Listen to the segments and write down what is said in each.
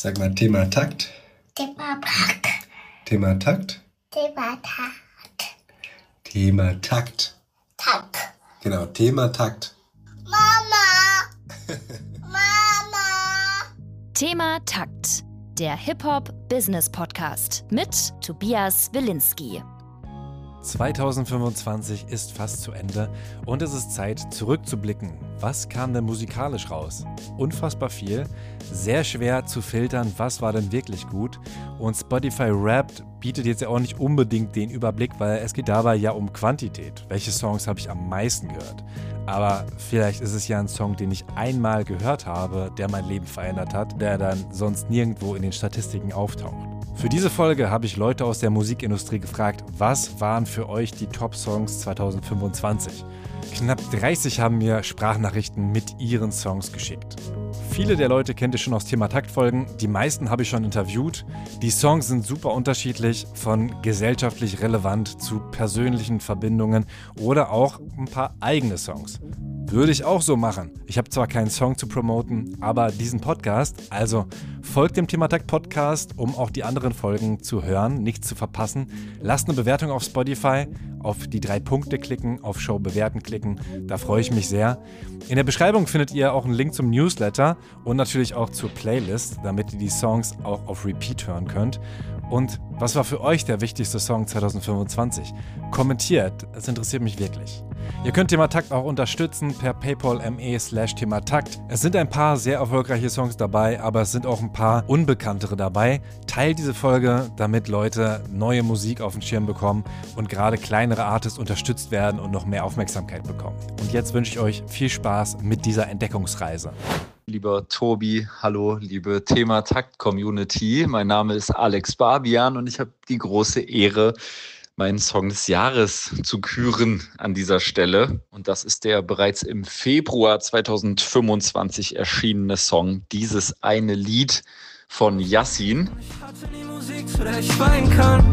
Sag mal, Thema Takt. Thema Takt. Thema Takt. Thema Takt. Thema Takt. Takt. Genau, Thema Takt. Mama. Mama. Thema Takt, der Hip-Hop-Business-Podcast mit Tobias Wilinski. 2025 ist fast zu Ende und es ist Zeit, zurückzublicken. Was kam denn musikalisch raus? Unfassbar viel, sehr schwer zu filtern, was war denn wirklich gut. Und Spotify Wrapped bietet jetzt ja auch nicht unbedingt den Überblick, weil es geht dabei ja um Quantität. Welche Songs habe ich am meisten gehört? Aber vielleicht ist es ja ein Song, den ich einmal gehört habe, der mein Leben verändert hat, der dann sonst nirgendwo in den Statistiken auftaucht. Für diese Folge habe ich Leute aus der Musikindustrie gefragt, was waren für euch die Top-Songs 2025? Knapp 30 haben mir Sprachnachrichten mit ihren Songs geschickt. Viele der Leute kennt ihr schon aus Thema Takt-Folgen, die meisten habe ich schon interviewt. Die Songs sind super unterschiedlich, von gesellschaftlich relevant zu persönlichen Verbindungen oder auch ein paar eigene Songs. Würde ich auch so machen. Ich habe zwar keinen Song zu promoten, aber diesen Podcast, also folgt dem Thema Takt Podcast, um auch die anderen Folgen zu hören, nichts zu verpassen. Lasst eine Bewertung auf Spotify, auf die 3 Punkte klicken, auf Show bewerten klicken, da freue ich mich sehr. In der Beschreibung findet ihr auch einen Link zum Newsletter und natürlich auch zur Playlist, damit ihr die Songs auch auf Repeat hören könnt. Und was war für euch der wichtigste Song 2025? Kommentiert, es interessiert mich wirklich. Ihr könnt Thema Takt auch unterstützen per paypal.me/thematakt. Es sind ein paar sehr erfolgreiche Songs dabei, aber es sind auch ein paar unbekanntere dabei. Teilt diese Folge, damit Leute neue Musik auf den Schirm bekommen und gerade kleinere Artists unterstützt werden und noch mehr Aufmerksamkeit bekommen. Und jetzt wünsche ich euch viel Spaß mit dieser Entdeckungsreise. Lieber Tobi, hallo, liebe Thema Takt Community. Mein Name ist Alex Barbian und ich habe die große Ehre, meinen Song des Jahres zu küren an dieser Stelle. Und das ist der bereits im Februar 2025 erschienene Song Dieses eine Lied von Yassin. Ich hatte nie Musik, zu der ich weinen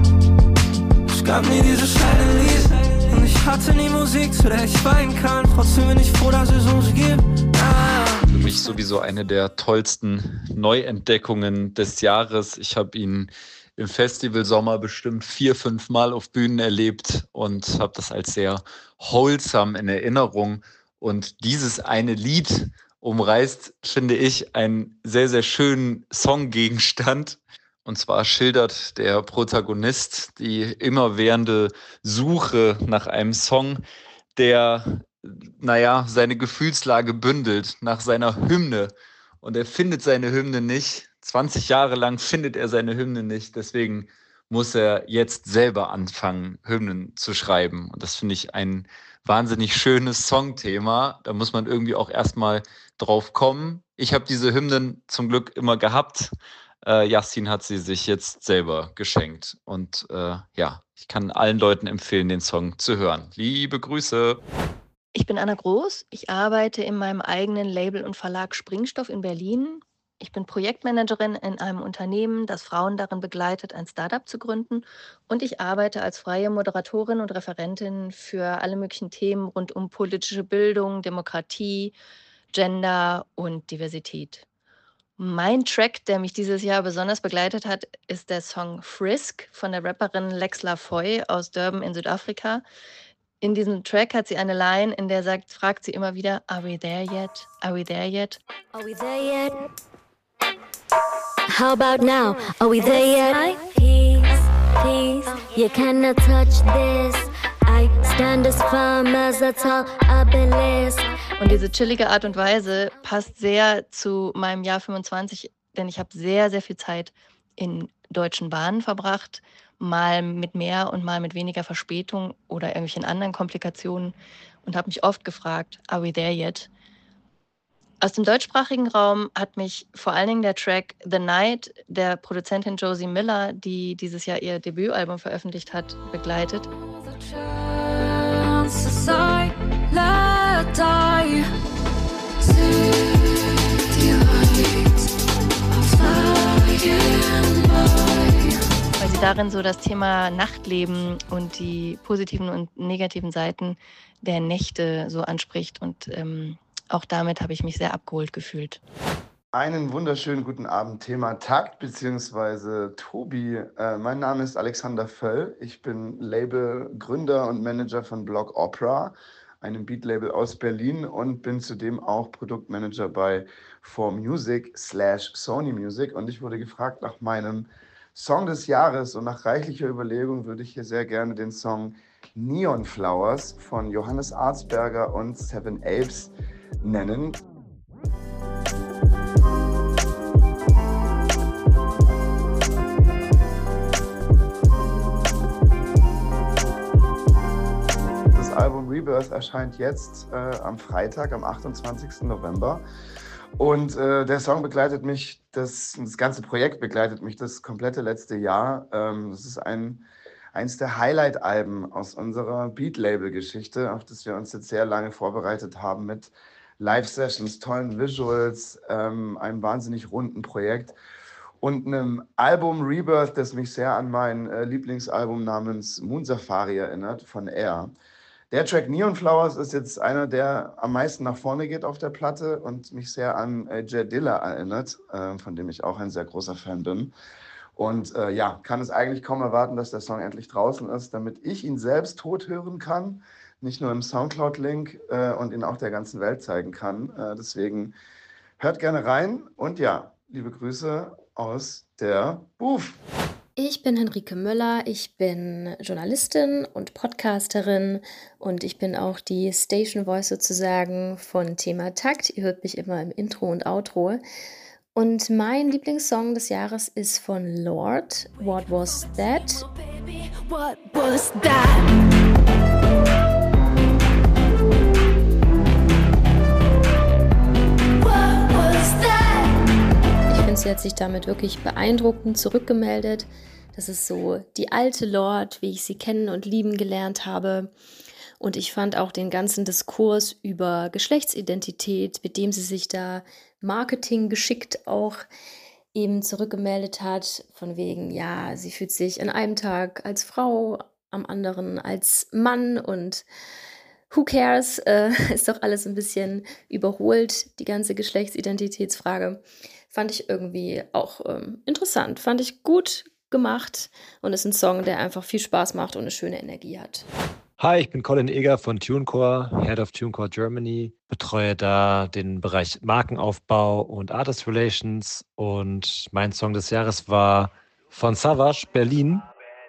kann. Es gab nie dieses eine Lied. Und ich hatte nie Musik, zu der ich weinen kann. Trotzdem bin ich froh, dass es uns gibt. Für mich sowieso eine der tollsten Neuentdeckungen des Jahres. Ich habe ihn im Festivalsommer bestimmt 4-5 Mal auf Bühnen erlebt und habe das als sehr wholesome in Erinnerung. Und dieses eine Lied umreißt, finde ich, einen sehr, sehr schönen Songgegenstand. Und zwar schildert der Protagonist die immerwährende Suche nach einem Song, der, seine Gefühlslage bündelt, nach seiner Hymne. Und er findet seine Hymne nicht. 20 Jahre lang findet er seine Hymne nicht. Deswegen muss er jetzt selber anfangen, Hymnen zu schreiben. Und das finde ich ein wahnsinnig schönes Songthema. Da muss man irgendwie auch erstmal drauf kommen. Ich habe diese Hymnen zum Glück immer gehabt. Yassin hat sie sich jetzt selber geschenkt. Und ich kann allen Leuten empfehlen, den Song zu hören. Liebe Grüße. Ich bin Anna Groß. Ich arbeite in meinem eigenen Label und Verlag Springstoff in Berlin. Ich bin Projektmanagerin in einem Unternehmen, das Frauen darin begleitet, ein Startup zu gründen. Und ich arbeite als freie Moderatorin und Referentin für alle möglichen Themen rund um politische Bildung, Demokratie, Gender und Diversität. Mein Track, der mich dieses Jahr besonders begleitet hat, ist der Song Frisk von der Rapperin Lex Lafoy aus Durban in Südafrika. In diesem Track hat sie eine Line, in der fragt sie immer wieder, Are we there yet? Are we there yet? Are we there yet? How about now? Are we there yet? Peace, peace, you cannot touch this. I stand as firm as a tall obelisk. Und diese chillige Art und Weise passt sehr zu meinem Jahr 25, denn ich habe sehr, sehr viel Zeit in deutschen Bahnen verbracht, mal mit mehr und mal mit weniger Verspätung oder irgendwelchen anderen Komplikationen und habe mich oft gefragt, are we there yet? Aus dem deutschsprachigen Raum hat mich vor allen Dingen der Track The Night der Produzentin Josie Miller, die dieses Jahr ihr Debütalbum veröffentlicht hat, begleitet. Weil sie darin so das Thema Nachtleben und die positiven und negativen Seiten der Nächte so anspricht und auch damit habe ich mich sehr abgeholt gefühlt. Einen wunderschönen guten Abend, Thema Takt bzw. Tobi. Mein Name ist Alexander Völl. Ich bin Labelgründer und Manager von Block Opera, einem Beatlabel aus Berlin, und bin zudem auch Produktmanager bei 4Music/Sony Music. Und ich wurde gefragt nach meinem Song des Jahres, und nach reichlicher Überlegung würde ich hier sehr gerne den Song Neon Flowers von Johannes Arzberger und Seven Apes nennen. Das Album Rebirth erscheint jetzt am Freitag, am 28. November. Und der Song begleitet mich, das ganze Projekt begleitet mich das komplette letzte Jahr. Das ist eins der Highlight-Alben aus unserer Beat-Label-Geschichte, auf das wir uns jetzt sehr lange vorbereitet haben mit Live-Sessions, tollen Visuals, einem wahnsinnig runden Projekt und einem Album Rebirth, das mich sehr an mein Lieblingsalbum namens Moon Safari erinnert, von Air. Der Track Neon Flowers ist jetzt einer, der am meisten nach vorne geht auf der Platte und mich sehr an Jay Dilla erinnert, von dem ich auch ein sehr großer Fan bin. Und kann es eigentlich kaum erwarten, dass der Song endlich draußen ist, damit ich ihn selbst tot hören kann, nicht nur im Soundcloud-Link und ihn auch der ganzen Welt zeigen kann. Deswegen hört gerne rein und ja, liebe Grüße aus der Booth. Ich bin Henrike Möller, ich bin Journalistin und Podcasterin und ich bin auch die Station Voice sozusagen von Thema Takt. Ihr hört mich immer im Intro und Outro. Und mein Lieblingssong des Jahres ist von Lorde, What Was That? What was that? Sie hat sich damit wirklich beeindruckend zurückgemeldet. Das ist so die alte Lorde, wie ich sie kennen und lieben gelernt habe. Und ich fand auch den ganzen Diskurs über Geschlechtsidentität, mit dem sie sich da marketinggeschickt auch eben zurückgemeldet hat, von wegen, ja, sie fühlt sich an einem Tag als Frau, am anderen als Mann und who cares, ist doch alles ein bisschen überholt, die ganze Geschlechtsidentitätsfrage. Fand ich irgendwie auch interessant, fand ich gut gemacht und ist ein Song, der einfach viel Spaß macht und eine schöne Energie hat. Hi, ich bin Colin Eger von TuneCore, Head of TuneCore Germany, betreue da den Bereich Markenaufbau und Artist Relations und mein Song des Jahres war von Savage, Berlin.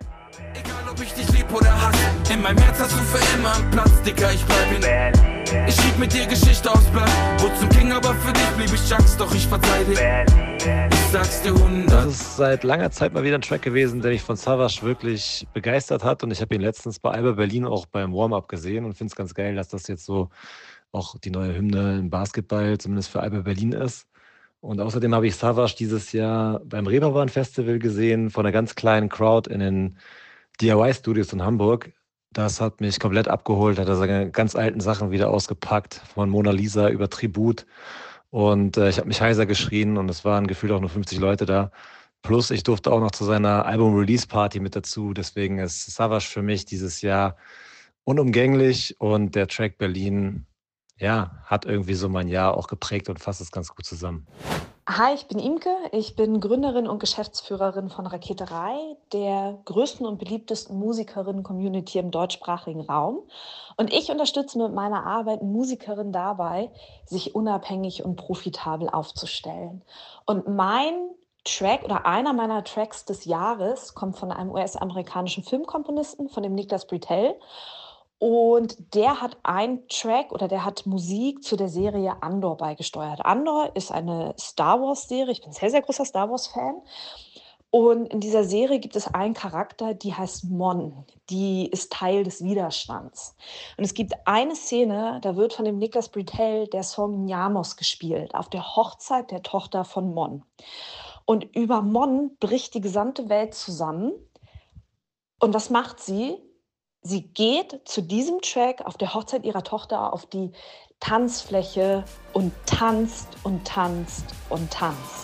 Egal ob ich dich lieb oder hasse, in meinem Herz hast du für immer einen Platz, Dicker, ich bleib in Berlin. Ich schrieb mit dir Geschichte aus Blatt, wurde zum King, aber für dich blieb ich Chucks, doch ich verzeih dir. Ich sag's dir 100. Das ist seit langer Zeit mal wieder ein Track gewesen, der mich von Savage wirklich begeistert hat und ich habe ihn letztens bei Alba Berlin auch beim Warm-Up gesehen und finde es ganz geil, dass das jetzt so auch die neue Hymne im Basketball, zumindest für Alba Berlin ist. Und außerdem habe ich Savage dieses Jahr beim Reeperbahn Festival gesehen, von einer ganz kleinen Crowd in den DIY-Studios in Hamburg. Das hat mich komplett abgeholt, hat er seine ganz alten Sachen wieder ausgepackt, von Mona Lisa über Tribut. Und ich habe mich heiser geschrien und es waren gefühlt auch nur 50 Leute da. Plus ich durfte auch noch zu seiner Album-Release-Party mit dazu. Deswegen ist Savage für mich dieses Jahr unumgänglich und der Track Berlin, ja, hat irgendwie so mein Jahr auch geprägt und fasst es ganz gut zusammen. Hi, ich bin Imke. Ich bin Gründerin und Geschäftsführerin von Raketerei, der größten und beliebtesten Musikerinnen-Community im deutschsprachigen Raum. Und ich unterstütze mit meiner Arbeit Musikerinnen dabei, sich unabhängig und profitabel aufzustellen. Und mein Track oder einer meiner Tracks des Jahres kommt von einem US-amerikanischen Filmkomponisten, von dem Niklas Britell. Und der hat einen Track oder der hat Musik zu der Serie Andor beigesteuert. Andor ist eine Star Wars-Serie. Ich bin ein sehr, sehr großer Star Wars-Fan. Und in dieser Serie gibt es einen Charakter, die heißt Mon. Die ist Teil des Widerstands. Und es gibt eine Szene, da wird von dem Niklas Britell der Song Nyamos gespielt, auf der Hochzeit der Tochter von Mon. Und über Mon bricht die gesamte Welt zusammen. Und was macht sie? Sie geht zu diesem Track auf der Hochzeit ihrer Tochter auf die Tanzfläche und tanzt und tanzt und tanzt.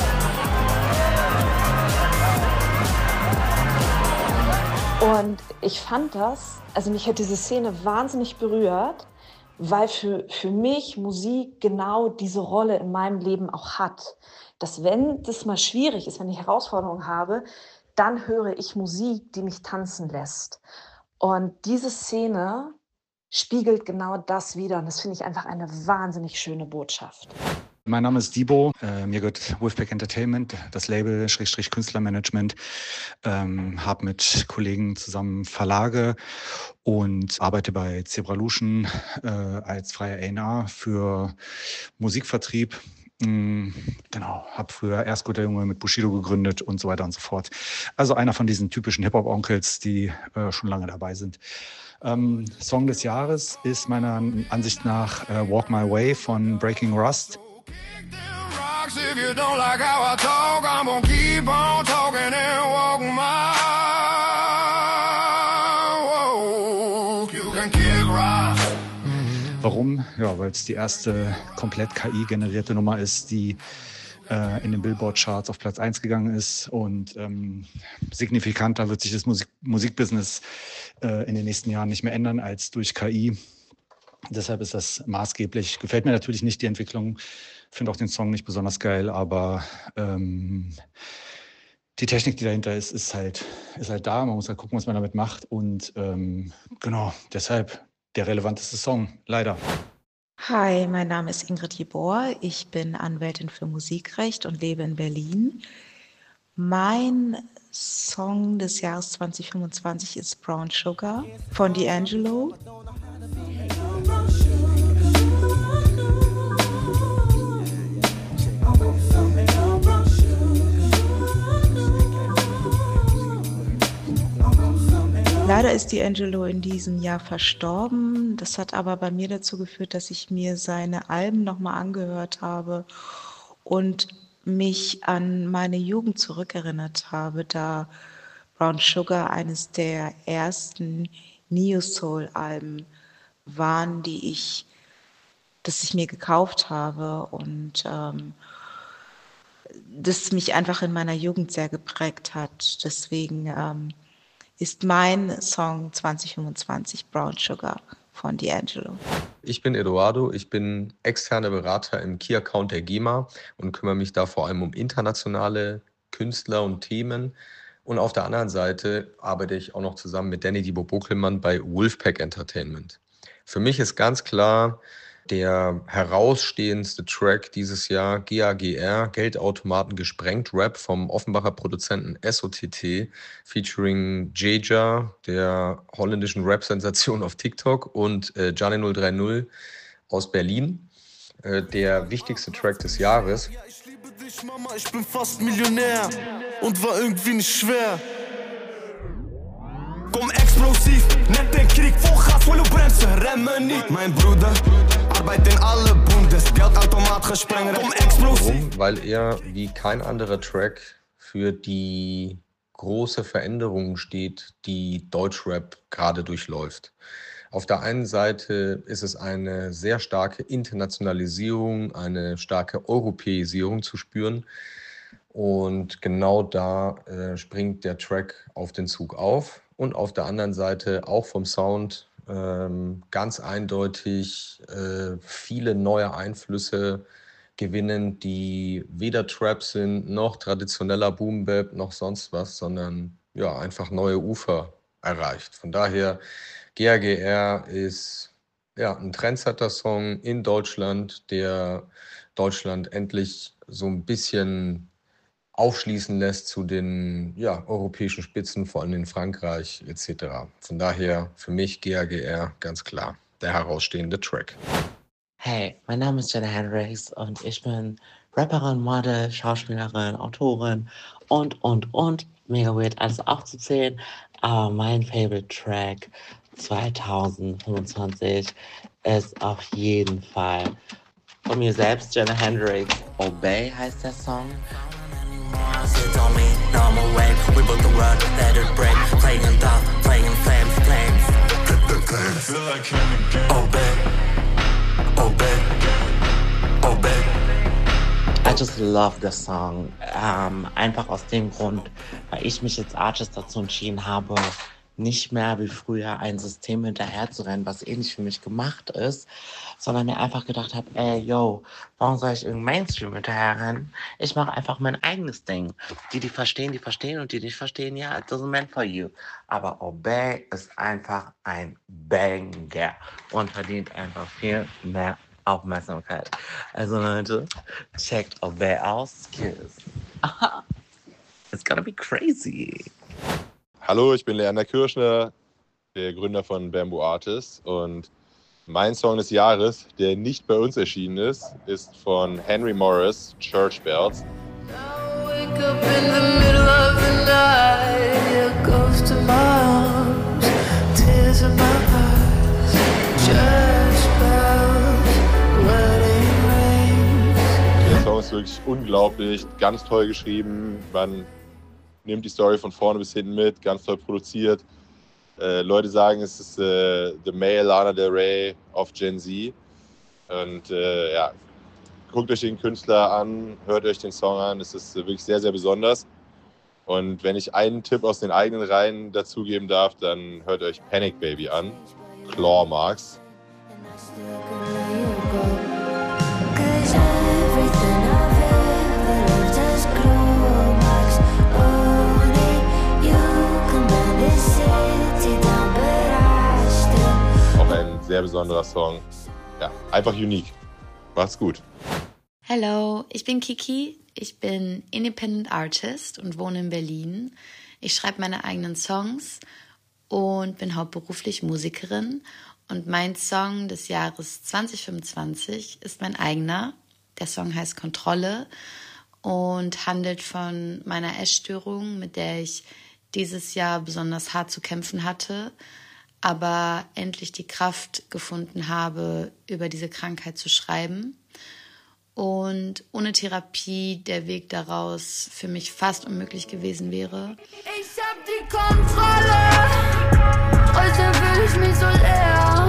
Und ich fand mich hat diese Szene wahnsinnig berührt, weil für mich Musik genau diese Rolle in meinem Leben auch hat. Dass wenn das mal schwierig ist, wenn ich Herausforderungen habe, dann höre ich Musik, die mich tanzen lässt. Und diese Szene spiegelt genau das wider. Und das finde ich einfach eine wahnsinnig schöne Botschaft. Mein Name ist Dibo, mir gehört Wolfpack Entertainment, das Label Künstlermanagement, habe mit Kollegen zusammen Verlage und arbeite bei Zebralution als freier A&R für Musikvertrieb. Genau, habe früher Erst guter Junge mit Bushido gegründet und so weiter und so fort. Also einer von diesen typischen Hip-Hop-Onkels, die schon lange dabei sind. Song des Jahres ist meiner Ansicht nach Walk My Way von Breaking Rust. If you don't like how I talk, I'm gonna keep on talking and walking my walk. You can kick rocks. Warum? Ja, weil es die erste komplett KI-generierte Nummer ist, die in den Billboard-Charts auf Platz 1 gegangen ist. Und signifikanter wird sich das Musikbusiness in den nächsten Jahren nicht mehr ändern als durch KI. Deshalb ist das maßgeblich. Gefällt mir natürlich nicht die Entwicklung. Finde auch den Song nicht besonders geil, aber die Technik, die dahinter ist halt da. Man muss halt gucken, was man damit macht. Und genau, deshalb der relevanteste Song, leider. Hi, mein Name ist Ingrid Jebor. Ich bin Anwältin für Musikrecht und lebe in Berlin. Mein Song des Jahres 2025 ist Brown Sugar von D'Angelo. Leider ist D'Angelo in diesem Jahr verstorben. Das hat aber bei mir dazu geführt, dass ich mir seine Alben nochmal angehört habe und mich an meine Jugend zurückerinnert habe, da Brown Sugar eines der ersten Neo-Soul-Alben waren, das ich mir gekauft habe und das mich einfach in meiner Jugend sehr geprägt hat. Deswegen ist mein Song 2025 Brown Sugar von D'Angelo. Ich bin Eduardo, ich bin externer Berater im Key-Account der GEMA und kümmere mich da vor allem um internationale Künstler und Themen. Und auf der anderen Seite arbeite ich auch noch zusammen mit Danny Dibo Bokelmann bei Wolfpack Entertainment. Für mich ist ganz klar, der herausstehendste Track dieses Jahr, GAGR, Geldautomaten gesprengt, Rap vom Offenbacher Produzenten SOTT, featuring Jaja, der holländischen Rap-Sensation auf TikTok, und Gianni 030 aus Berlin, der wichtigste Track des Jahres. Ich liebe dich, Mama, ich bin fast Millionär und war irgendwie nicht schwer. Komm explosiv, nennt den Krieg, Vollgas, volle Bremse, remme nicht. Mein Bruder arbeitet in alle Bundes, Geldautomat gesprengt, komm explosiv. Warum? Weil er wie kein anderer Track für die große Veränderung steht, die Deutschrap gerade durchläuft. Auf der einen Seite ist es eine sehr starke Internationalisierung, eine starke Europäisierung zu spüren. Und genau da springt der Track auf den Zug auf. Und auf der anderen Seite auch vom Sound ganz eindeutig viele neue Einflüsse gewinnen, die weder Trap sind, noch traditioneller Boom-Bap, noch sonst was, sondern ja, einfach neue Ufer erreicht. Von daher, GAGR ist ja ein Trendsetter-Song in Deutschland, der Deutschland endlich so ein bisschen aufschließen lässt zu den europäischen Spitzen, vor allem in Frankreich etc. Von daher für mich GAGR ganz klar der herausstehende Track. Hey, mein Name ist Jenna Hendricks und ich bin Rapperin, Model, Schauspielerin, Autorin und. Mega weird, alles aufzuzählen. Aber mein Favorite Track 2025 ist auf jeden Fall von mir selbst, Jenna Hendricks. Obey heißt der Song. Sit on me, normal wave. We built the world, let it break. Playing in dark, playing in flames, flames. Obey, obey, obey. I just love the song. Einfach aus dem Grund, weil ich mich als Artist dazu entschieden habe, nicht mehr wie früher ein System hinterher zu rennen, was eh nicht für mich gemacht ist, sondern mir einfach gedacht habe, ey, yo, warum soll ich irgendein Mainstream hinterherrennen? Ich mache einfach mein eigenes Ding. Die verstehen und die nicht verstehen, ja, it doesn't meant for you. Aber Obey ist einfach ein Banger und verdient einfach viel mehr Aufmerksamkeit. Also Leute, checkt Obey aus, Kiss. It's gonna be crazy. Hallo, ich bin Leander Kirschner, der Gründer von Bamboo Artists, und mein Song des Jahres, der nicht bei uns erschienen ist von Henry Morris, Church Bells. Wake up in the middle of the night, here goes to my arms, tears in my eyes, church bells, wedding rings. Der Song ist wirklich unglaublich, ganz toll geschrieben. Man nimmt die Story von vorne bis hinten mit, ganz toll produziert. Leute sagen, es ist the male Lana Del Rey of Gen Z. Und ja, guckt euch den Künstler an, hört euch den Song an. Es ist wirklich sehr, sehr besonders. Und wenn ich einen Tipp aus den eigenen Reihen dazugeben darf, dann hört euch Panic Baby an. Claw Marks. Auch ein sehr besonderer Song. Ja, einfach unique. Macht's gut. Hallo, ich bin Kiki. Ich bin Independent Artist und wohne in Berlin. Ich schreibe meine eigenen Songs und bin hauptberuflich Musikerin. Und mein Song des Jahres 2025 ist mein eigener. Der Song heißt Kontrolle und handelt von meiner Essstörung, mit der ich dieses Jahr besonders hart zu kämpfen hatte, aber endlich die Kraft gefunden habe, über diese Krankheit zu schreiben. Und ohne Therapie der Weg daraus für mich fast unmöglich gewesen wäre. Ich hab die Kontrolle, heute fühl ich mich so leer.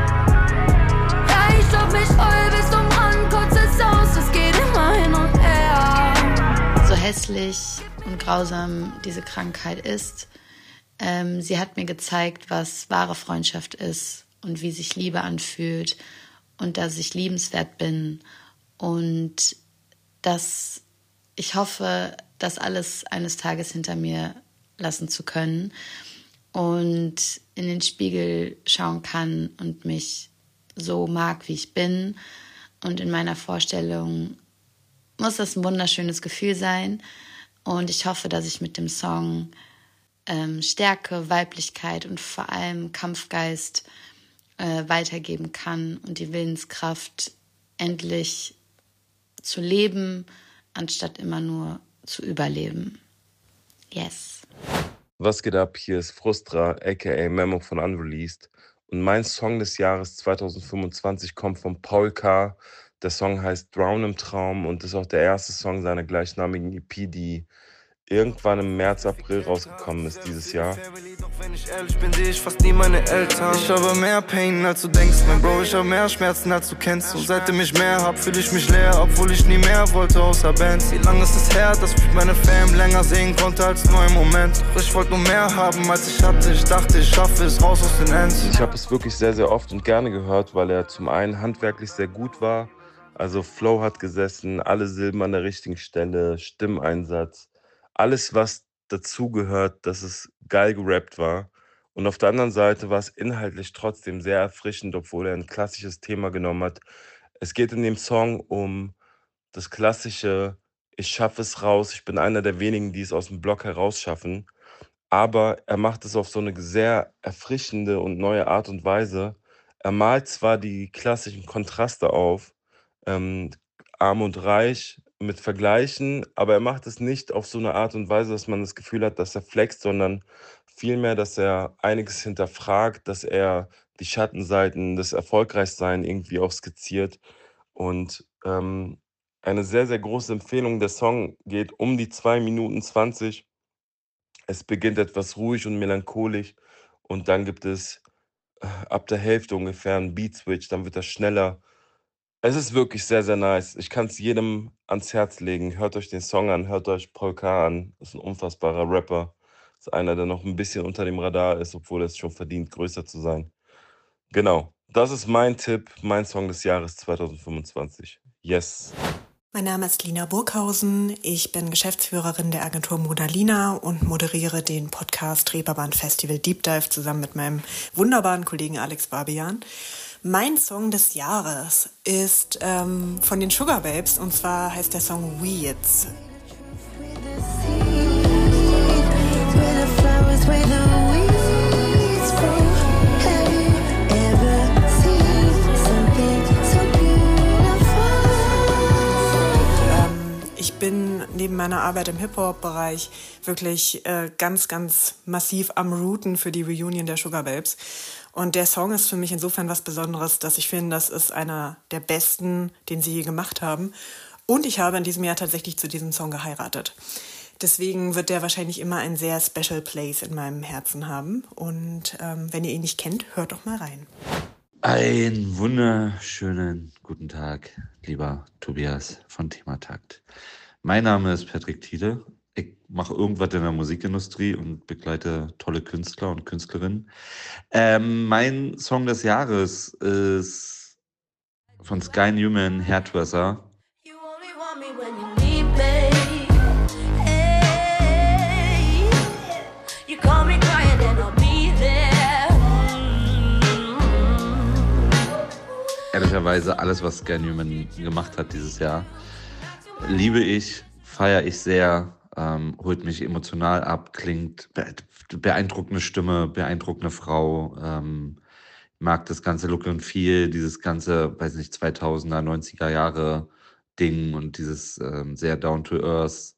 Ja, ich glaub mich voll bis zum Rand, kurz es aus, es geht immer hin und her. So hässlich und grausam diese Krankheit ist, sie hat mir gezeigt, was wahre Freundschaft ist und wie sich Liebe anfühlt und dass ich liebenswert bin. Und dass ich hoffe, das alles eines Tages hinter mir lassen zu können und in den Spiegel schauen kann und mich so mag, wie ich bin. Und in meiner Vorstellung muss das ein wunderschönes Gefühl sein. Und ich hoffe, dass ich mit dem Song Stärke, Weiblichkeit und vor allem Kampfgeist weitergeben kann und die Willenskraft endlich zu leben, anstatt immer nur zu überleben. Yes. Was geht ab? Hier ist Frustra, aka Memo von Unreleased. Und mein Song des Jahres 2025 kommt von Paul K. Der Song heißt Drown im Traum und ist auch der erste Song seiner gleichnamigen EP, die irgendwann im März, April rausgekommen ist dieses Jahr. Doch wenn ich ehrlich bin, sehe ich fast nie meine Eltern. Ich habe mehr Pain, als du denkst, mein Bro. Ich habe mehr Schmerzen, als du kennst. Und seitdem ich mehr hab, fühle ich mich leer, obwohl ich nie mehr wollte außer Bands. Wie lange ist es her, dass ich meine Fam länger sehen konnte als nur im Moment. Doch ich wollte nur mehr haben, als ich hatte. Ich dachte, ich schaffe es raus aus den Ends. Ich habe es wirklich sehr, sehr oft und gerne gehört, weil er zum einen handwerklich sehr gut war. Also Flow hat gesessen, alle Silben an der richtigen Stelle, Stimmeinsatz. Alles, was dazugehört, dass es geil gerappt war. Und auf der anderen Seite war es inhaltlich trotzdem sehr erfrischend, obwohl er ein klassisches Thema genommen hat. Es geht in dem Song um das klassische, ich schaffe es raus, ich bin einer der wenigen, die es aus dem Block herausschaffen. Aber er macht es auf so eine sehr erfrischende und neue Art und Weise. Er malt zwar die klassischen Kontraste auf, arm und reich, mit Vergleichen, aber er macht es nicht auf so eine Art und Weise, dass man das Gefühl hat, dass er flext, sondern vielmehr, dass er einiges hinterfragt, dass er die Schattenseiten des Erfolgreichseins irgendwie auch skizziert. Und eine sehr, sehr große Empfehlung, der Song geht um die 2 Minuten 20. Es beginnt etwas ruhig und melancholisch und dann gibt es ab der Hälfte ungefähr einen Beat-Switch, dann wird er schneller. Es ist wirklich sehr, sehr nice. Ich kann es jedem ans Herz legen. Hört euch den Song an, hört euch Paul K. an. Ist ein unfassbarer Rapper. Ist einer, der noch ein bisschen unter dem Radar ist, obwohl er es schon verdient, größer zu sein. Genau, das ist mein Tipp, mein Song des Jahres 2025. Yes. Mein Name ist Lina Burghausen. Ich bin Geschäftsführerin der Agentur Modalina und moderiere den Podcast Reeperbahn Festival Deep Dive zusammen mit meinem wunderbaren Kollegen Alex Barbian. Mein Song des Jahres ist von den Sugababes und zwar heißt der Song Weeds. Ich bin neben meiner Arbeit im Hip-Hop-Bereich wirklich ganz, ganz massiv am Rooten für die Reunion der Sugababes. Und der Song ist für mich insofern was Besonderes, dass ich finde, das ist einer der besten, den sie je gemacht haben. Und ich habe in diesem Jahr tatsächlich zu diesem Song geheiratet. Deswegen wird der wahrscheinlich immer ein sehr special place in meinem Herzen haben. Und wenn ihr ihn nicht kennt, hört doch mal rein. Einen wunderschönen guten Tag, lieber Tobias von Thema Takt. Mein Name ist Patrick Thiele. Ich mache irgendwas in der Musikindustrie und begleite tolle Künstler und Künstlerinnen. Mein Song des Jahres ist von Sky Newman, Hairdresser. Ehrlicherweise alles, was Sky Newman gemacht hat dieses Jahr, liebe ich, feiere ich sehr, holt mich emotional ab, klingt beeindruckende Stimme, beeindruckende Frau, mag das ganze Look and Feel, dieses ganze, weiß nicht, 2000er, 90er Jahre Ding und dieses sehr down-to-earth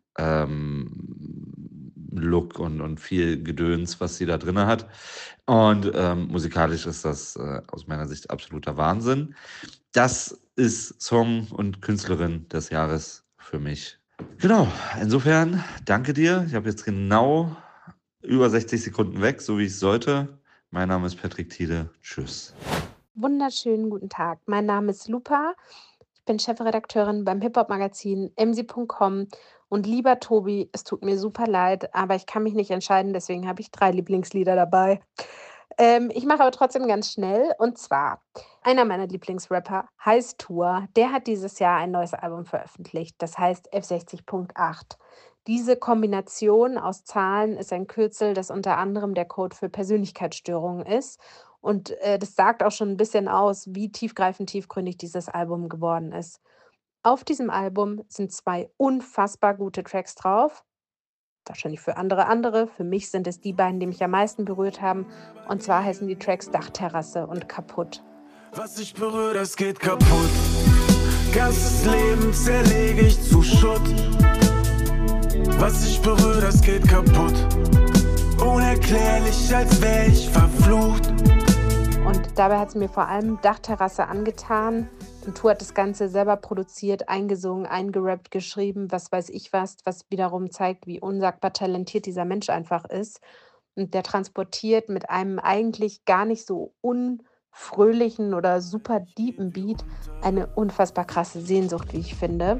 Look und viel Gedöns, was sie da drin hat. Und musikalisch ist das aus meiner Sicht absoluter Wahnsinn. Das ist Song und Künstlerin des Jahres für mich. Genau, insofern danke dir. Ich habe jetzt genau über 60 Sekunden weg, so wie ich es sollte. Mein Name ist Patrick Thiele. Tschüss. Wunderschönen guten Tag. Mein Name ist Lupa. Ich bin Chefredakteurin beim Hip-Hop-Magazin emsi.com. Und lieber Tobi, es tut mir super leid, aber ich kann mich nicht entscheiden, deswegen habe ich 3 Lieblingslieder dabei. Ich mache aber trotzdem ganz schnell. Und zwar, einer meiner Lieblingsrapper, Heiß Tour, der hat dieses Jahr ein neues Album veröffentlicht. Das heißt F60.8. Diese Kombination aus Zahlen ist ein Kürzel, das unter anderem der Code für Persönlichkeitsstörungen ist. Und das sagt auch schon ein bisschen aus, wie tiefgreifend, tiefgründig dieses Album geworden ist. Auf diesem Album sind 2 unfassbar gute Tracks drauf. Wahrscheinlich für andere. Für mich sind es die beiden, die mich am meisten berührt haben. Und zwar heißen die Tracks Dachterrasse und Kaputt. Was ich berühre, das geht kaputt. Ganzes Leben zerlege ich zu Schutt. Was ich berühre, das geht kaputt. Unerklärlich, als wäre ich verflucht. Und dabei hat es mir vor allem Dachterrasse angetan. Und Tour hat das Ganze selber produziert, eingesungen, eingerappt, geschrieben, was weiß ich was wiederum zeigt, wie unsagbar talentiert dieser Mensch einfach ist. Und der transportiert mit einem eigentlich gar nicht so unfröhlichen oder super deepen Beat eine unfassbar krasse Sehnsucht, wie ich finde.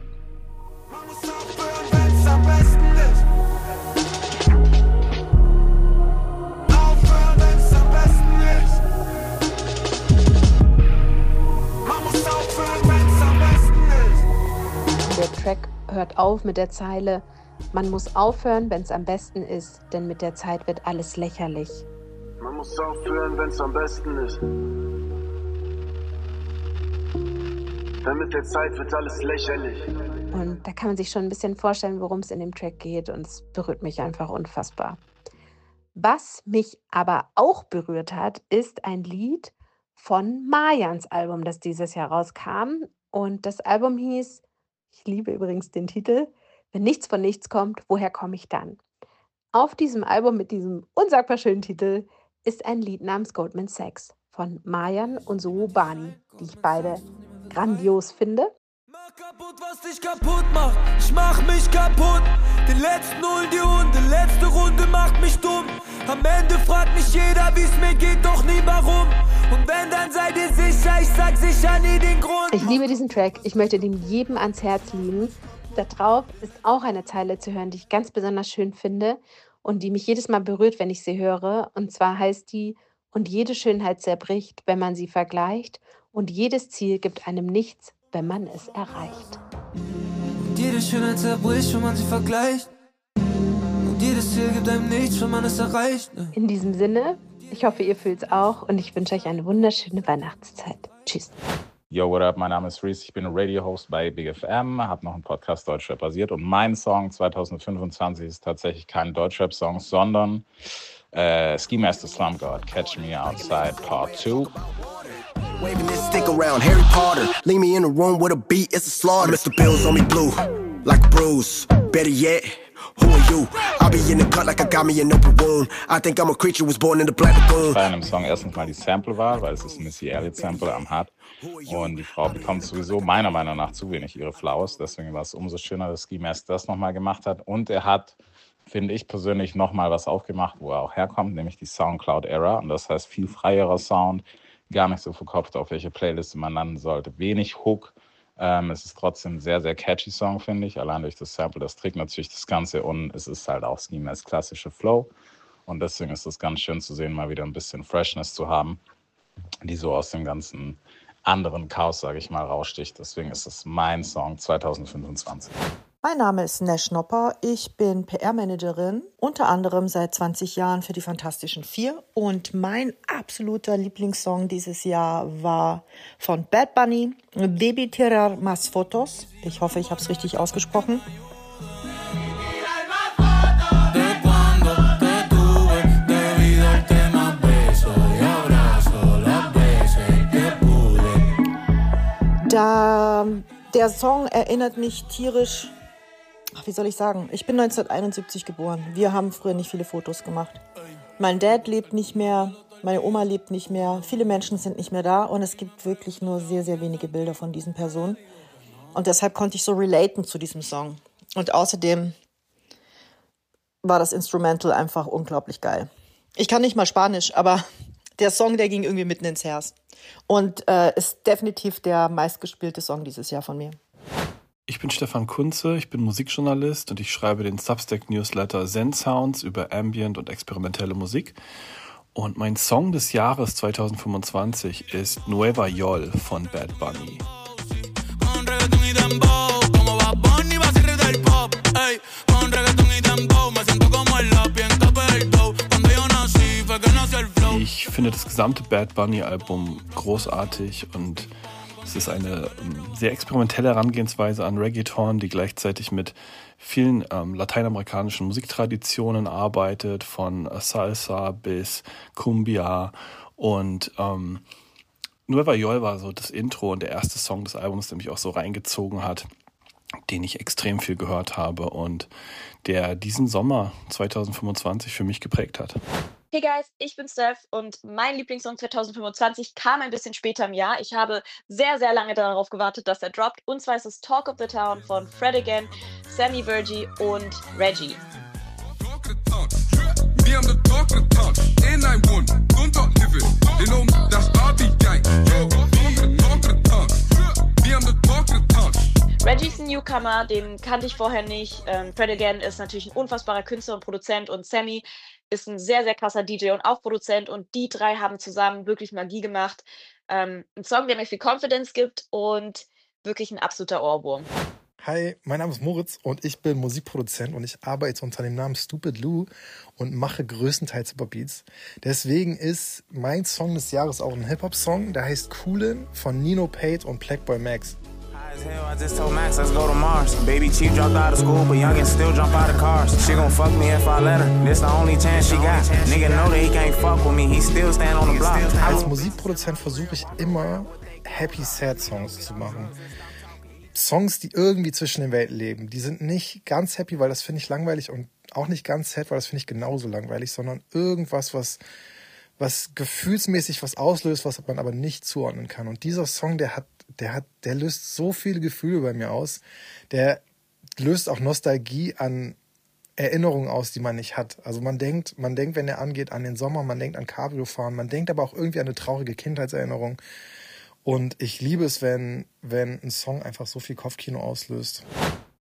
Der Track hört auf mit der Zeile: Man muss aufhören, wenn es am besten ist, denn mit der Zeit wird alles lächerlich. Man muss aufhören, wenn es am besten ist. Denn mit der Zeit wird alles lächerlich. Und da kann man sich schon ein bisschen vorstellen, worum es in dem Track geht, und es berührt mich einfach unfassbar. Was mich aber auch berührt hat, ist ein Lied von Marjans Album, das dieses Jahr rauskam. Und das Album hieß, ich liebe übrigens den Titel, Wenn nichts von nichts kommt, woher komme ich dann? Auf diesem Album mit diesem unsagbar schönen Titel ist ein Lied namens Goldman Sachs von Marjan und Suhu Bani, die ich beide grandios finde. Was dich kaputt macht, ich mach mich kaputt. Den letzten holen die Hunde, letzte Runde macht mich dumm. Am Ende fragt mich jeder, wie's mir geht, doch nie warum. Und wenn, dann seid ihr sicher, ich sag sicher nie den Grund. Ich liebe diesen Track, ich möchte den jedem ans Herz legen. Da drauf ist auch eine Zeile zu hören, die ich ganz besonders schön finde. und die mich jedes Mal berührt, wenn ich sie höre. Und zwar heißt die: Und jede Schönheit zerbricht, wenn man sie vergleicht, und jedes Ziel gibt einem nichts, wenn man es erreicht. Und jede Schönheit zerbricht, wenn man sie vergleicht. Und jedes Ziel gibt einem nichts, wenn man es erreicht. In diesem Sinne, ich hoffe, ihr fühlt's auch und ich wünsche euch eine wunderschöne Weihnachtszeit. Tschüss. Yo, what up? Mein Name ist Reese, ich bin Radio-Host bei Big FM, habe noch einen Podcast Deutschrap basiert und mein Song 2025 ist tatsächlich kein Deutschrap-Song, sondern Ski Master Slum God, Catch Me Outside Part 2. Waving this stick around, Harry Potter. Leave me in a room with a beat, it's a slaughter. Mr. Bills on me blue, like a bruise. Better yet, who are you? I'll be in the cut like I got me an open wound. I think I'm a creature, was born in the Black Lagoon. Ich feiere an dem Song erstens mal die Sample-Wahl, weil es ist ein Missy Elliott-Sample am Hut. Und die Frau bekommt sowieso meiner Meinung nach zu wenig ihre Flowers. Deswegen war es umso schöner, dass Ski Mask das nochmal gemacht hat. Und er hat, finde ich persönlich, nochmal was aufgemacht, wo er auch herkommt, nämlich die Soundcloud-Era. Und das heißt viel freierer Sound, gar nicht so verkopft, auf welche Playliste man landen sollte. Wenig Hook. Es ist trotzdem ein sehr, sehr catchy Song, finde ich. Allein durch das Sample, das trägt natürlich das Ganze. Und es ist halt auch Ski Mask klassische Flow. Und deswegen ist es ganz schön zu sehen, mal wieder ein bisschen Freshness zu haben, die so aus dem ganzen anderen Chaos, sage ich mal, raussticht. Deswegen ist es mein Song 2025. Mein Name ist Nesh Nopper, ich bin PR-Managerin, unter anderem seit 20 Jahren für die Fantastischen Vier. Und mein absoluter Lieblingssong dieses Jahr war von Bad Bunny, Baby Tirar Mas Fotos. Ich hoffe, ich habe es richtig ausgesprochen. Der Song erinnert mich tierisch, wie soll ich sagen, ich bin 1971 geboren. Wir haben früher nicht viele Fotos gemacht. Mein Dad lebt nicht mehr, meine Oma lebt nicht mehr, viele Menschen sind nicht mehr da und es gibt wirklich nur sehr, sehr wenige Bilder von diesen Personen. Und deshalb konnte ich so relaten zu diesem Song. Und außerdem war das Instrumental einfach unglaublich geil. Ich kann nicht mal Spanisch, aber der Song, der ging irgendwie mitten ins Herz. Und ist definitiv der meistgespielte Song dieses Jahr von mir. Ich bin Stefan Kunze, ich bin Musikjournalist und ich schreibe den Substack-Newsletter Zen Sounds über Ambient und experimentelle Musik. Und mein Song des Jahres 2025 ist Nueva Yol von Bad Bunny. Ich finde das gesamte Bad Bunny-Album großartig und es ist eine sehr experimentelle Herangehensweise an Reggaeton, die gleichzeitig mit vielen lateinamerikanischen Musiktraditionen arbeitet, von Salsa bis Cumbia. Und Nueva Yol war so das Intro und der erste Song des Albums, der mich auch so reingezogen hat, den ich extrem viel gehört habe und der diesen Sommer 2025 für mich geprägt hat. Hey guys, ich bin Steph und mein Lieblingssong 2025 kam ein bisschen später im Jahr. Ich habe sehr, sehr lange darauf gewartet, dass er droppt. Und zwar ist es Talk of the Town von Fred Again, Sammy Virgie und Reggie. Reggie ist ein Newcomer, den kannte ich vorher nicht. Fred Again ist natürlich ein unfassbarer Künstler und Produzent und Sammy ist ein sehr, sehr krasser DJ und auch Produzent und die drei haben zusammen wirklich Magie gemacht. Ein Song, der mir viel Confidence gibt und wirklich ein absoluter Ohrwurm. Hi, mein Name ist Moritz und ich bin Musikproduzent und ich arbeite unter dem Namen Stupid Lou und mache größtenteils Hip-Hop-Beats. Deswegen ist mein Song des Jahres auch ein Hip-Hop-Song, der heißt Coolin' von Nino Pate und Blackboy Max. I just told Max, let's go to Mars. Baby Chief dropped out of school, but youngin' still jump out of cars. She gon' fuck me if I let her. This the only chance she got. Nigga know that he can't fuck with me. He still stand on the block. Als Musikproduzent versuche ich immer Happy Sad Songs zu machen. Songs, die irgendwie zwischen den Welten leben. Die sind nicht ganz happy, weil das finde ich langweilig und auch nicht ganz sad, weil das finde ich genauso langweilig, sondern irgendwas, was gefühlsmäßig was auslöst, was man aber nicht zuordnen kann. Und dieser Song, der löst so viele Gefühle bei mir aus. Der löst auch Nostalgie an Erinnerungen aus, die man nicht hat. Also man denkt, wenn er angeht, an den Sommer, man denkt an Cabrio-Fahren, man denkt aber auch irgendwie an eine traurige Kindheitserinnerung. Und ich liebe es, wenn ein Song einfach so viel Kopfkino auslöst.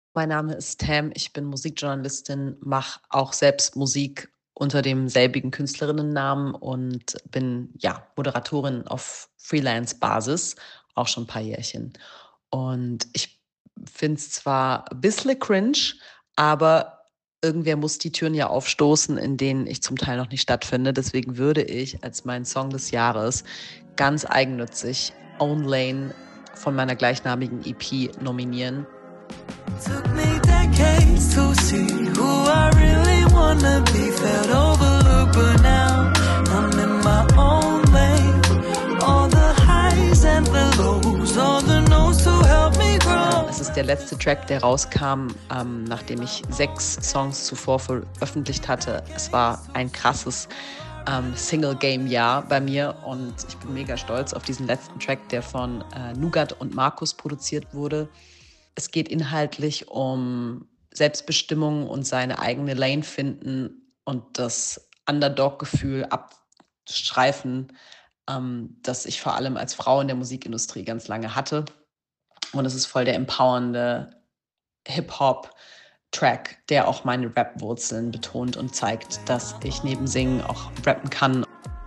Mein Name ist Tam, ich bin Musikjournalistin, mache auch selbst Musik unter demselbigen Künstlerinnennamen und bin Moderatorin auf Freelance-Basis, auch schon ein paar Jährchen. Und ich finde es zwar ein bisschen cringe, aber irgendwer muss die Türen ja aufstoßen, in denen ich zum Teil noch nicht stattfinde. Deswegen würde ich als meinen Song des Jahres ganz eigennützig Own Lane von meiner gleichnamigen EP nominieren. Took me decades to see who I really wanna be. Felt overlooked, but now I'm in my own lane. All the highs and the lows, all the no's to help me grow. Es ist der letzte Track, der rauskam, nachdem ich 6 Songs zuvor veröffentlicht hatte. Es war ein krasses Single-Game-Jahr bei mir und ich bin mega stolz auf diesen letzten Track, der von Nougat und Markus produziert wurde. Es geht inhaltlich um Selbstbestimmung und seine eigene Lane finden und das Underdog-Gefühl abstreifen, das ich vor allem als Frau in der Musikindustrie ganz lange hatte. Und es ist voll der empowernde Hip-Hop-Track, der auch meine Rap-Wurzeln betont und zeigt, dass ich neben Singen auch rappen kann.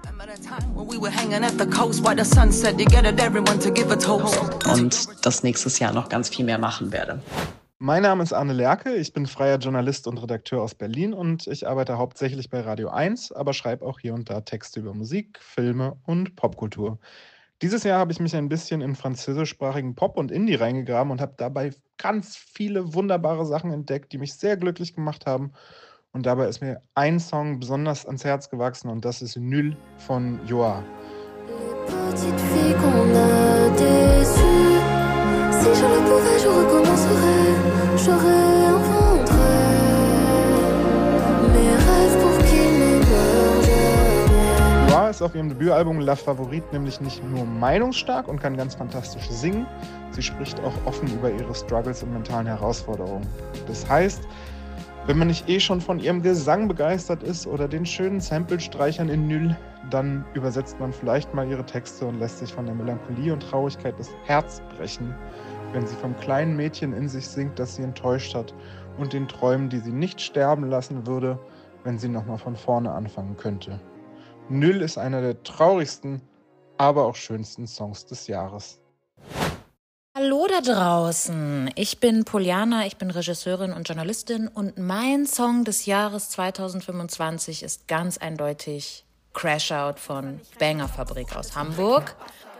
Und das nächstes Jahr noch ganz viel mehr machen werde. Mein Name ist Arne Lerke, ich bin freier Journalist und Redakteur aus Berlin und ich arbeite hauptsächlich bei Radio 1, aber schreibe auch hier und da Texte über Musik, Filme und Popkultur. Dieses Jahr habe ich mich ein bisschen in französischsprachigen Pop und Indie reingegraben und habe dabei ganz viele wunderbare Sachen entdeckt, die mich sehr glücklich gemacht haben. Und dabei ist mir ein Song besonders ans Herz gewachsen und das ist Nul von Joa. Petite fille qu'on a déçue. Si je le pouvais, je recommencerais. Je réinventerais mes rêves pour qu'ils n'émeurent jamais. Joa ist auf ihrem Debütalbum La Favorite nämlich nicht nur meinungsstark und kann ganz fantastisch singen, sie spricht auch offen über ihre Struggles und mentalen Herausforderungen. Das heißt, wenn man nicht schon von ihrem Gesang begeistert ist oder den schönen Sample-Streichern in Nul, dann übersetzt man vielleicht mal ihre Texte und lässt sich von der Melancholie und Traurigkeit das Herz brechen, wenn sie vom kleinen Mädchen in sich singt, das sie enttäuscht hat und den Träumen, die sie nicht sterben lassen würde, wenn sie nochmal von vorne anfangen könnte. Nul ist einer der traurigsten, aber auch schönsten Songs des Jahres. Hallo da draußen, ich bin Poliana, ich bin Regisseurin und Journalistin und mein Song des Jahres 2025 ist ganz eindeutig Crash Out von Banger Fabrik aus Hamburg.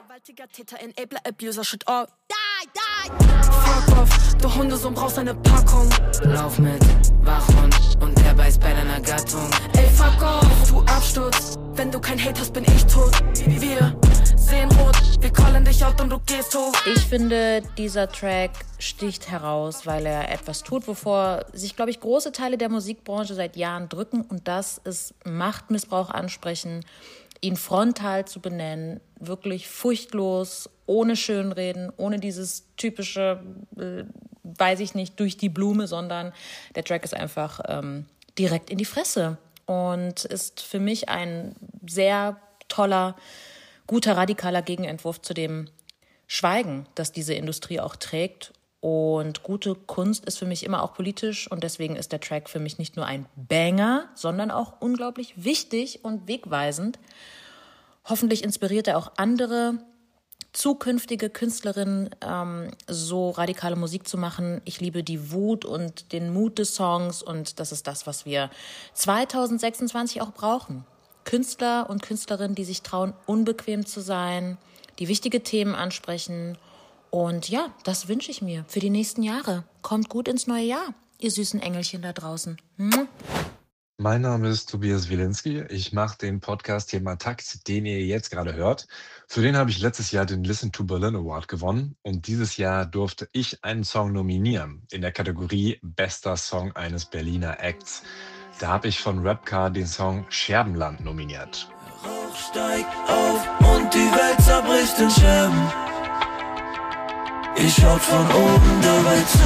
Fuck off, du Hundesohn brauchst eine Packung. Lauf mit Wachhund und der beißt bei deiner Gattung. Ey, fuck off, du Absturz, wenn du kein Hate hast, bin ich tot. Wir sehen rot, wir callen dich out und du gehst hoch. Ich finde, dieser Track sticht heraus, weil er etwas tut, wovor sich, glaube ich, große Teile der Musikbranche seit Jahren drücken und das ist Machtmissbrauch ansprechen, ihn frontal zu benennen, wirklich furchtlos, ohne Schönreden, ohne dieses typische, weiß ich nicht, durch die Blume, sondern der Track ist einfach direkt in die Fresse und ist für mich ein sehr toller, guter, radikaler Gegenentwurf zu dem Schweigen, das diese Industrie auch trägt. Und gute Kunst ist für mich immer auch politisch und deswegen ist der Track für mich nicht nur ein Banger, sondern auch unglaublich wichtig und wegweisend. Hoffentlich inspiriert er auch andere zukünftige Künstlerinnen, so radikale Musik zu machen. Ich liebe die Wut und den Mut des Songs und das ist das, was wir 2026 auch brauchen. Künstler und Künstlerinnen, die sich trauen, unbequem zu sein, die wichtige Themen ansprechen. Und ja, das wünsche ich mir für die nächsten Jahre. Kommt gut ins neue Jahr, ihr süßen Engelchen da draußen. Mein Name ist Tobias Wilinski. Ich mache den Podcast Thema Takt, den ihr jetzt gerade hört. Für den habe ich letztes Jahr den Listen to Berlin Award gewonnen. Und dieses Jahr durfte ich einen Song nominieren in der Kategorie Bester Song eines Berliner Acts. Da habe ich von Rapcar den Song Scherbenland nominiert. Rauch steigt auf und die Welt zerbricht in Scherben. Ich schaut von oben dabei zu.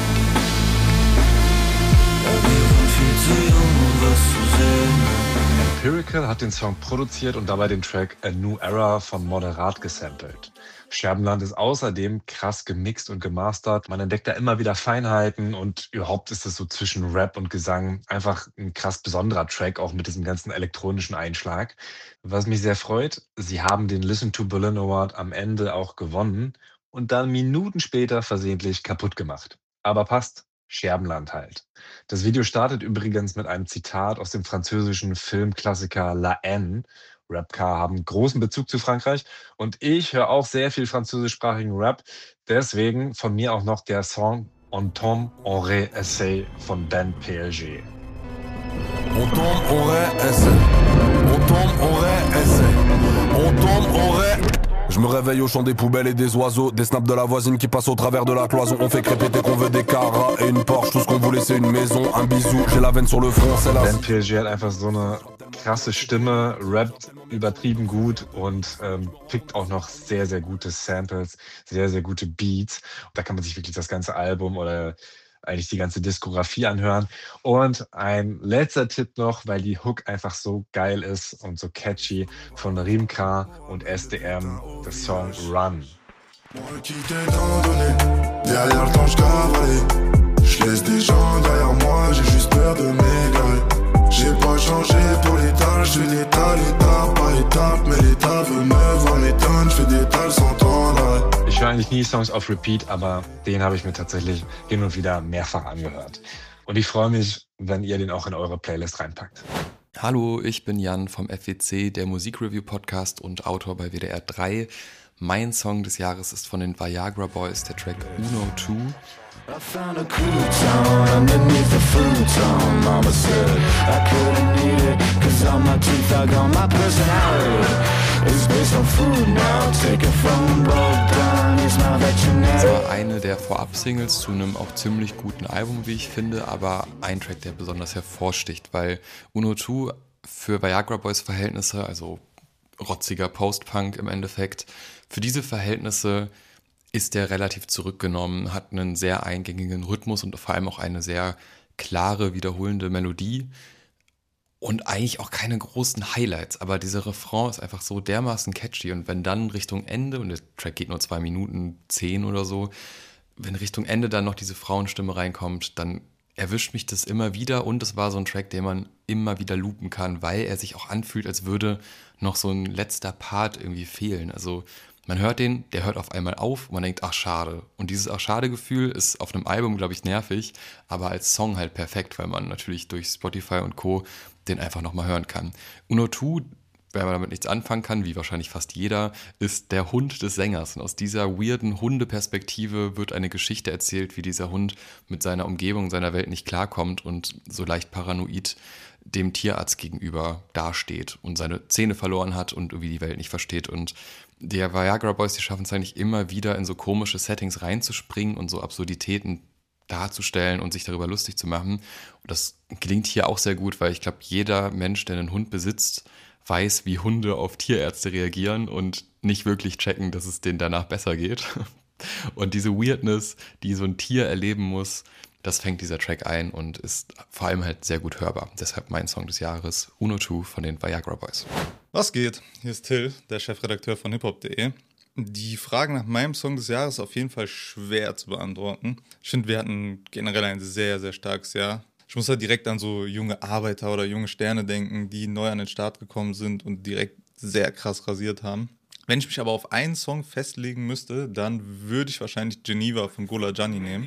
Ja, wir waren viel zu jung, um was zu sehen. Empirical hat den Song produziert und dabei den Track A New Era von Moderat gesampelt. Scherbenland ist außerdem krass gemixt und gemastert. Man entdeckt da immer wieder Feinheiten und überhaupt ist es so zwischen Rap und Gesang einfach ein krass besonderer Track, auch mit diesem ganzen elektronischen Einschlag. Was mich sehr freut, sie haben den Listen to Berlin Award am Ende auch gewonnen und dann Minuten später versehentlich kaputt gemacht. Aber passt, Scherbenland halt. Das Video startet übrigens mit einem Zitat aus dem französischen Filmklassiker La Haine. Rapcar haben großen Bezug zu Frankreich und ich höre auch sehr viel französischsprachigen Rap. Deswegen von mir auch noch der Song On tombe, on réessaye von Ben PLG. On tombe, on réessaye. On tombe, on réessaye. On tombe, on réessaye. Je me réveille au chant des poubelles et des oiseaux. Des snaps de la voisine qui passe au travers de la cloison. On fait crépéter qu'on veut des caras et une Porsche. Tout ce qu'on voulait c'est une maison, un bisou. J'ai la veine sur le front, c'est la... Ben PLG hat einfach so eine krasse Stimme, rappt übertrieben gut und pickt auch noch sehr, sehr gute Samples, sehr, sehr gute Beats. Da kann man sich wirklich das ganze Album oder eigentlich die ganze Diskografie anhören. Und ein letzter Tipp noch, weil die Hook einfach so geil ist und so catchy, von Rimka und SDM, der Song Run. Qui t'est donné, derrière le temps je cavale. Je laisse des gens derrière moi, j'ai juste peur de m'égarer. J'ai pas changé pour l'état, je fais l'état, étape par étape. Mais l'état veut me voir m'étonne, je fais des tales sans temps d'arrêt. Ich höre eigentlich nie Songs auf Repeat, aber den habe ich mir tatsächlich hin und wieder mehrfach angehört. Und ich freue mich, wenn ihr den auch in eure Playlist reinpackt. Hallo, ich bin Jan vom FWC, der Musikreview-Podcast und Autor bei WDR 3. Mein Song des Jahres ist von den Viagra Boys, der Track Uno 2. I found a crouton underneath the futon. Mama said I couldn't eat it, cause all my teeth are gone. My personality is based on food now. Take it from both Donnies, now that you Das know. war eine der Vorab-Singles zu einem auch ziemlich guten Album, wie ich finde, aber ein Track, der besonders hervorsticht, weil Uno 2 für Viagra Boys Verhältnisse, also rotziger Post-Punk im Endeffekt, für diese Verhältnisse ist der relativ zurückgenommen, hat einen sehr eingängigen Rhythmus und vor allem auch eine sehr klare, wiederholende Melodie und eigentlich auch keine großen Highlights, aber dieser Refrain ist einfach so dermaßen catchy und wenn dann Richtung Ende, und der Track geht nur 2 Minuten 10 oder so, wenn Richtung Ende dann noch diese Frauenstimme reinkommt, dann erwischt mich das immer wieder und es war so ein Track, den man immer wieder loopen kann, weil er sich auch anfühlt, als würde noch so ein letzter Part irgendwie fehlen. Also man hört den, der hört auf einmal auf und man denkt, ach schade. Und dieses ach schade Gefühl ist auf einem Album, glaube ich, nervig, aber als Song halt perfekt, weil man natürlich durch Spotify und Co. den einfach nochmal hören kann. Uno 2, wenn man damit nichts anfangen kann, wie wahrscheinlich fast jeder, ist der Hund des Sängers. Und aus dieser weirden Hundeperspektive wird eine Geschichte erzählt, wie dieser Hund mit seiner Umgebung, seiner Welt nicht klarkommt und so leicht paranoid dem Tierarzt gegenüber dasteht und seine Zähne verloren hat und irgendwie die Welt nicht versteht. Und die Viagra Boys, die schaffen es eigentlich immer wieder in so komische Settings reinzuspringen und so Absurditäten darzustellen und sich darüber lustig zu machen. Und das gelingt hier auch sehr gut, weil ich glaube, jeder Mensch, der einen Hund besitzt, weiß, wie Hunde auf Tierärzte reagieren und nicht wirklich checken, dass es denen danach besser geht. Und diese Weirdness, die so ein Tier erleben muss, das fängt dieser Track ein und ist vor allem halt sehr gut hörbar. Deshalb mein Song des Jahres, Uno 2 von den Viagra Boys. Was geht? Hier ist Till, der Chefredakteur von hiphop.de. Die Frage nach meinem Song des Jahres ist auf jeden Fall schwer zu beantworten. Ich finde, wir hatten generell ein sehr, sehr starkes Jahr. Ich muss halt direkt an so junge Arbeiter oder junge Sterne denken, die neu an den Start gekommen sind und direkt sehr krass rasiert haben. Wenn ich mich aber auf einen Song festlegen müsste, dann würde ich wahrscheinlich Geneva von Gola Gianni nehmen.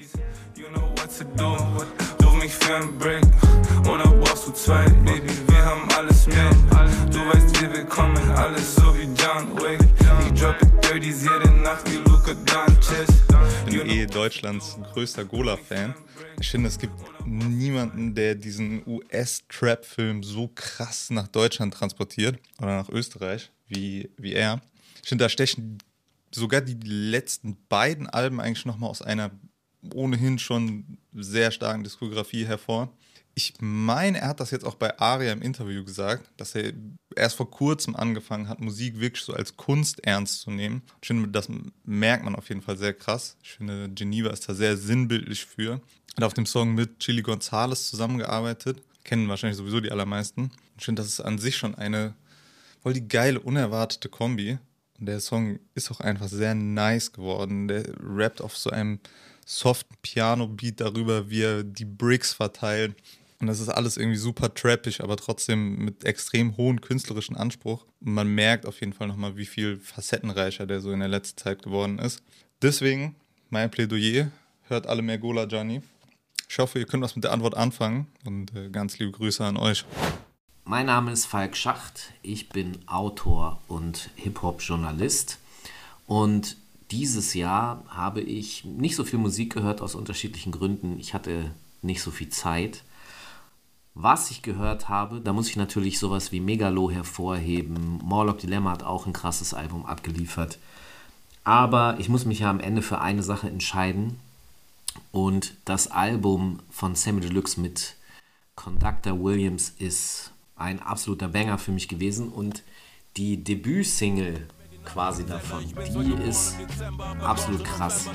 Ruf mich für einen Break, oder brauchst du 2, Baby, wir haben alles mit. Du weißt, wir willkommen, alles so wie John Wick. Ich droppe 30s jede Nacht wie Luka Doncic. Ich bin Deutschlands größter Gola-Fan. Ich finde, es gibt niemanden, der diesen US-Trap-Film so krass nach Deutschland transportiert oder nach Österreich wie er. Ich finde, da stechen sogar die letzten beiden Alben eigentlich nochmal aus einer ohnehin schon sehr starken Diskografie hervor. Ich meine, er hat das jetzt auch bei Aria im Interview gesagt, dass er erst vor kurzem angefangen hat, Musik wirklich so als Kunst ernst zu nehmen. Ich finde, das merkt man auf jeden Fall sehr krass. Ich finde, Geneva ist da sehr sinnbildlich für. Er hat auf dem Song mit Chili Gonzales zusammengearbeitet. kennen wahrscheinlich sowieso die allermeisten. Ich finde, das ist an sich schon eine voll die geile, unerwartete Kombi. Und der Song ist auch einfach sehr nice geworden. Der rappt auf so einem soften Piano-Beat darüber, wie er die Bricks verteilt. Und das ist alles irgendwie super trappig, aber trotzdem mit extrem hohem künstlerischen Anspruch. Und man merkt auf jeden Fall nochmal, wie viel facettenreicher der so in der letzten Zeit geworden ist. Deswegen mein Plädoyer, hört alle mehr Gola Gianni. Ich hoffe, ihr könnt was mit der Antwort anfangen und ganz liebe Grüße an euch. Mein Name ist Falk Schacht, ich bin Autor und Hip-Hop-Journalist und dieses Jahr habe ich nicht so viel Musik gehört aus unterschiedlichen Gründen. Ich hatte nicht so viel Zeit. Was ich gehört habe, da muss ich natürlich sowas wie Megalo hervorheben. Morlock Dilemma hat auch ein krasses Album abgeliefert. Aber ich muss mich ja am Ende für eine Sache entscheiden. Und das Album von Samy Deluxe mit Conductor Williams ist ein absoluter Banger für mich gewesen. Und die Debütsingle quasi davon, die ist absolut krass.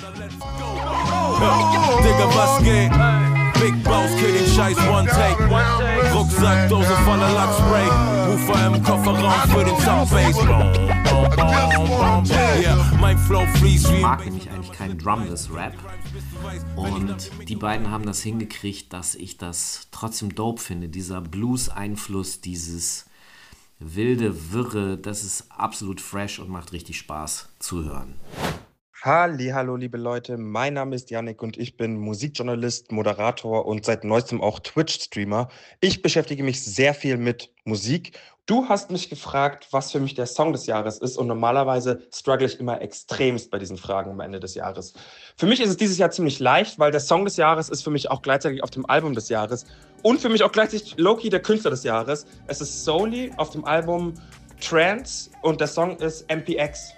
Digga, was geht? Big Boss, Kitty, Scheiß, One Take. Rucksack, Dose voller Lackspray. Ufer im Kofferraum für den Soundbase. Ich mag nämlich eigentlich keinen Drumless-Rap. Und die beiden haben das hingekriegt, dass ich das trotzdem dope finde. Dieser Blues-Einfluss, dieses wilde Wirre, das ist absolut fresh und macht richtig Spaß zu hören. Hallo, liebe Leute, mein Name ist Yannick und ich bin Musikjournalist, Moderator und seit neuestem auch Twitch-Streamer. Ich beschäftige mich sehr viel mit Musik. Du hast mich gefragt, was für mich der Song des Jahres ist und normalerweise struggle ich immer extremst bei diesen Fragen am Ende des Jahres. Für mich ist es dieses Jahr ziemlich leicht, weil der Song des Jahres ist für mich auch gleichzeitig auf dem Album des Jahres und für mich auch gleichzeitig Low-Key der Künstler des Jahres. Es ist Soli auf dem Album Trance und der Song ist MPX.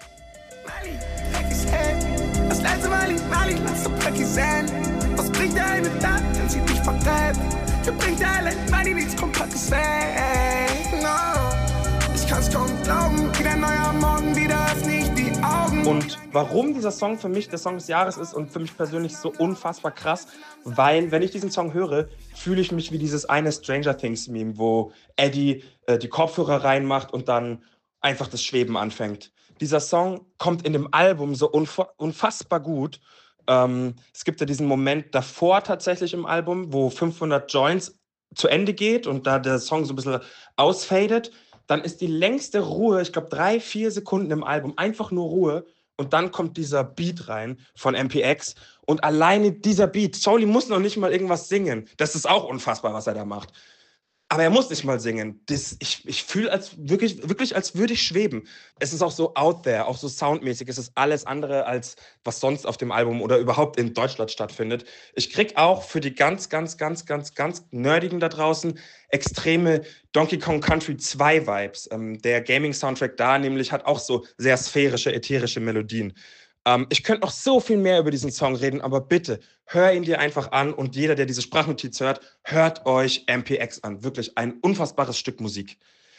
Das letzte Mal in Mali, lass so Blöcki sein. Was bringt der eine Tat, wenn sie dich vertreibt? Hier bringt der alle Money, nichts Kompaktes sein. No, ich kann's kaum glauben, wieder ein neuer Morgen, wieder öffne ich die Augen. Und warum dieser Song für mich der Song des Jahres ist und für mich persönlich so unfassbar krass, weil, wenn ich diesen Song höre, fühle ich mich wie dieses eine Stranger Things Meme, wo Eddie die Kopfhörer reinmacht und dann einfach das Schweben anfängt. Dieser Song kommt in dem Album so unfassbar gut. Es gibt ja diesen Moment davor tatsächlich im Album, wo 500 Joints zu Ende geht und da der Song so ein bisschen ausfadet. Dann ist die längste Ruhe, ich glaube 3-4 Sekunden im Album, einfach nur Ruhe. Und dann kommt dieser Beat rein von MPX. Und alleine dieser Beat, Soli muss noch nicht mal irgendwas singen. Das ist auch unfassbar, was er da macht. Aber er muss nicht mal singen. Ich fühle wirklich, als würde ich schweben. Es ist auch so out there, auch so soundmäßig. Es ist alles andere, als was sonst auf dem Album oder überhaupt in Deutschland stattfindet. Ich krieg auch für die ganz Nerdigen da draußen extreme Donkey Kong Country 2 Vibes. Der Gaming-Soundtrack da nämlich hat auch so sehr sphärische, ätherische Melodien. Ich könnte noch so viel mehr über diesen Song reden, aber bitte, hör ihn dir einfach an und jeder, der diese Sprachnotiz hört, hört euch MPX an. Wirklich ein unfassbares Stück Musik.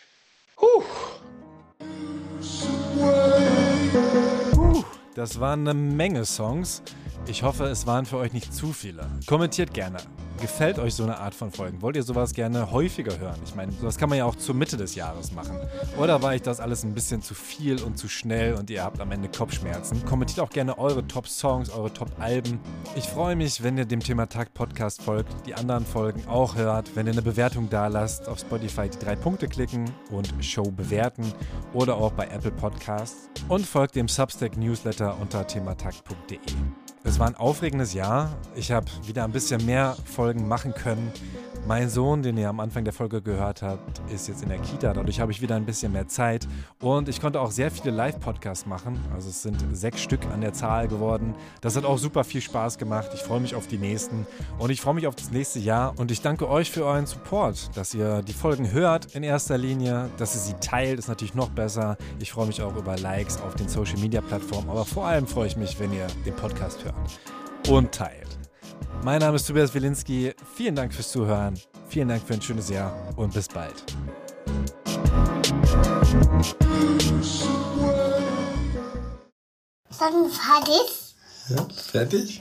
Das waren eine Menge Songs. Ich hoffe, es waren für euch nicht zu viele. Kommentiert gerne. Gefällt euch so eine Art von Folgen? Wollt ihr sowas gerne häufiger hören? Ich meine, sowas kann man ja auch zur Mitte des Jahres machen. Oder war euch das alles ein bisschen zu viel und zu schnell und ihr habt am Ende Kopfschmerzen? Kommentiert auch gerne eure Top-Songs, eure Top-Alben. Ich freue mich, wenn ihr dem Thema Takt Podcast folgt, die anderen Folgen auch hört, wenn ihr eine Bewertung da lasst, auf Spotify die 3 Punkte klicken und Show bewerten oder auch bei Apple Podcasts und folgt dem Substack-Newsletter unter thematakt.de. Es war ein aufregendes Jahr. Ich habe wieder ein bisschen mehr Folgen machen können. Mein Sohn, den ihr am Anfang der Folge gehört habt, ist jetzt in der Kita. Dadurch habe ich wieder ein bisschen mehr Zeit. Und ich konnte auch sehr viele Live-Podcasts machen. Also es sind 6 Stück an der Zahl geworden. Das hat auch super viel Spaß gemacht. Ich freue mich auf die nächsten. Und ich freue mich auf das nächste Jahr. Und ich danke euch für euren Support, dass ihr die Folgen hört in erster Linie. Dass ihr sie teilt, ist natürlich noch besser. Ich freue mich auch über Likes auf den Social-Media-Plattformen. Aber vor allem freue ich mich, wenn ihr den Podcast hört und teilt. Mein Name ist Tobias Wilinski. Vielen Dank fürs Zuhören. Vielen Dank für ein schönes Jahr und bis bald. Ist das ein Fertig? Ja, fertig?